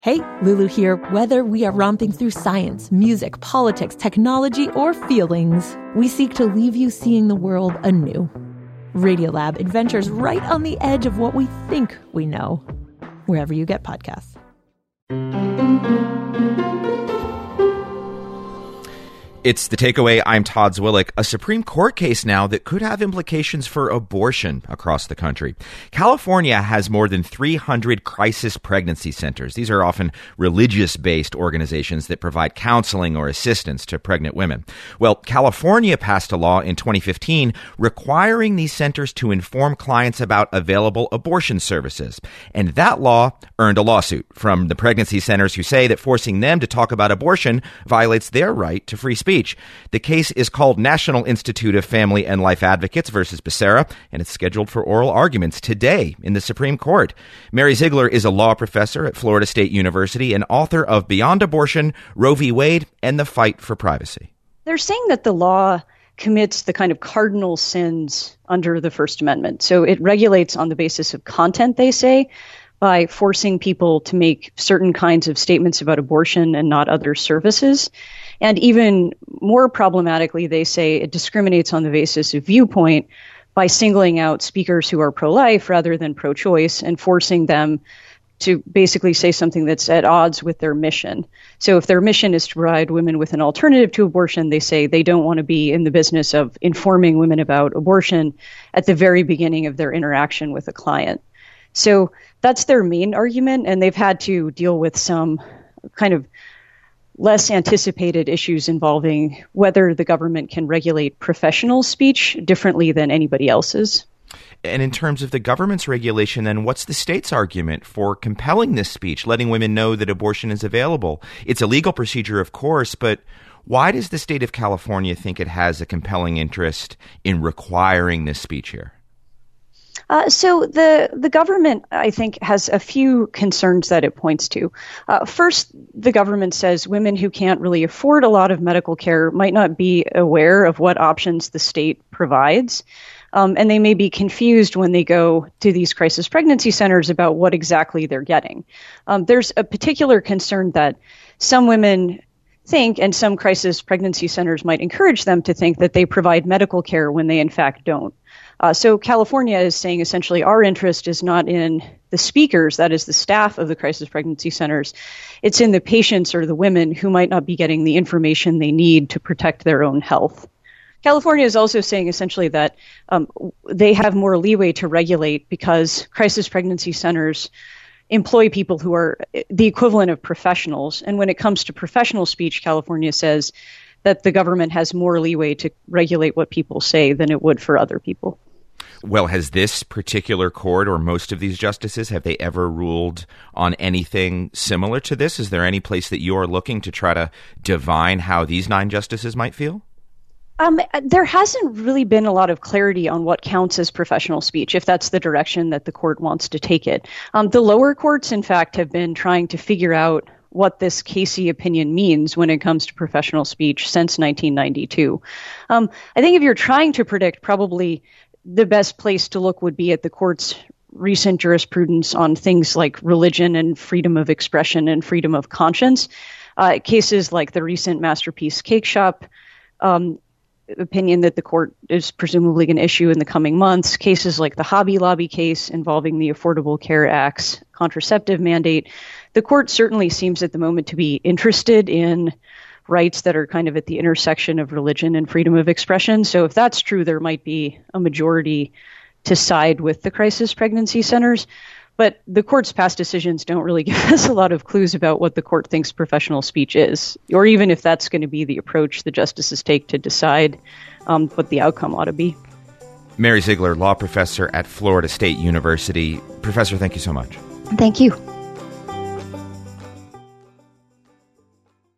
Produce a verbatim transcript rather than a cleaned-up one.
Hey, Lulu here. Whether we are romping through science, music, politics, technology, or feelings, we seek to leave you seeing the world anew. Radiolab adventures right on the edge of what we think we know, wherever you get podcasts. It's The Takeaway. I'm Todd Zwillich. A Supreme Court case now that could have implications for abortion across the country. California has more than three hundred crisis pregnancy centers. These are often religious-based organizations that provide counseling or assistance to pregnant women. Well, California passed a law in twenty fifteen requiring these centers to inform clients about available abortion services. And that law earned a lawsuit from the pregnancy centers who say that forcing them to talk about abortion violates their right to free speech. The case is called National Institute of Family and Life Advocates versus Becerra, and it's scheduled for oral arguments today in the Supreme Court. Mary Ziegler is a law professor at Florida State University and author of Beyond Abortion, Roe v. Wade, and the Fight for Privacy. They're saying that the law commits the kind of cardinal sins under the First Amendment. So it regulates on the basis of content, they say, by forcing people to make certain kinds of statements about abortion and not other services. And even more problematically, they say it discriminates on the basis of viewpoint by singling out speakers who are pro-life rather than pro-choice and forcing them to basically say something that's at odds with their mission. So if their mission is to provide women with an alternative to abortion, they say they don't want to be in the business of informing women about abortion at the very beginning of their interaction with a client. So that's their main argument, and they've had to deal with some kind of less anticipated issues involving whether the government can regulate professional speech differently than anybody else's. And in terms of the government's regulation, then what's the state's argument for compelling this speech, letting women know that abortion is available? It's a legal procedure, of course, but why does the state of California think it has a compelling interest in requiring this speech here? Uh, so the the government, I think, has a few concerns that it points to. Uh, first, the government says women who can't really afford a lot of medical care might not be aware of what options the state provides. Um, and they may be confused when they go to these crisis pregnancy centers about what exactly they're getting. Um, there's a particular concern that some women think, and some crisis pregnancy centers might encourage them to think, that they provide medical care when they in fact don't. Uh, so California is saying essentially our interest is not in the speakers, that is the staff of the crisis pregnancy centers. It's in the patients or the women who might not be getting the information they need to protect their own health. California is also saying essentially that um, they have more leeway to regulate because crisis pregnancy centers employ people who are the equivalent of professionals. And when it comes to professional speech, California says that the government has more leeway to regulate what people say than it would for other people. Well, has this particular court or most of these justices, have they ever ruled on anything similar to this? Is there any place that you are looking to try to divine how these nine justices might feel? Um, there hasn't really been a lot of clarity on what counts as professional speech, if that's the direction that the court wants to take it. Um, the lower courts, in fact, have been trying to figure out what this Casey opinion means when it comes to professional speech since nineteen ninety-two. Um, I think if you're trying to predict, probably the best place to look would be at the court's recent jurisprudence on things like religion and freedom of expression and freedom of conscience. Uh, cases like the recent Masterpiece Cake Shop um, opinion that the court is presumably going to issue in the coming months, cases like the Hobby Lobby case involving the Affordable Care Act's contraceptive mandate. The court certainly seems at the moment to be interested in rights that are kind of at the intersection of religion and freedom of expression. So if that's true, there might be a majority to side with the crisis pregnancy centers. But the court's past decisions don't really give us a lot of clues about what the court thinks professional speech is, or even if that's going to be the approach the justices take to decide um, what the outcome ought to be. Mary Ziegler, law professor at Florida State University. Professor, thank you so much. Thank you.